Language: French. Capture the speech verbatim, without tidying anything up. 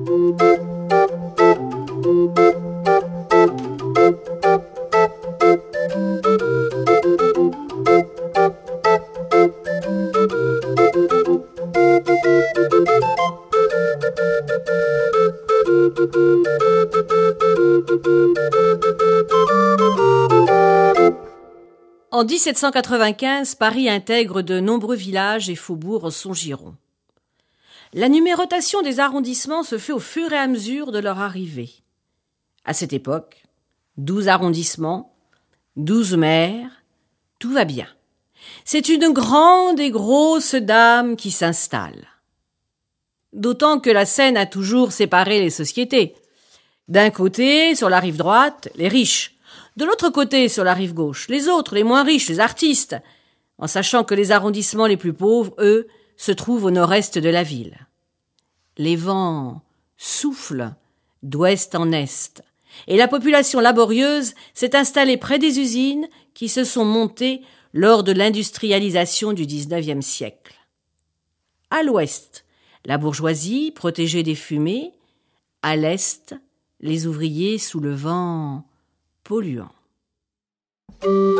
En dix-sept cent quatre-vingt-quinze, Paris intègre de nombreux villages et faubourgs en son giron. La numérotation des arrondissements se fait au fur et à mesure de leur arrivée. À cette époque, douze arrondissements, douze maires, tout va bien. C'est une grande et grosse dame qui s'installe. D'autant que la Seine a toujours séparé les sociétés. D'un côté, sur la rive droite, les riches. De l'autre côté, sur la rive gauche, les autres, les moins riches, les artistes, en sachant que les arrondissements les plus pauvres, eux, se trouvent au nord-est de la ville. Les vents soufflent d'ouest en est, et la population laborieuse s'est installée près des usines qui se sont montées lors de l'industrialisation du dix-neuvième siècle. À l'ouest, la bourgeoisie protégée des fumées, à l'est, les ouvriers sous le vent polluant.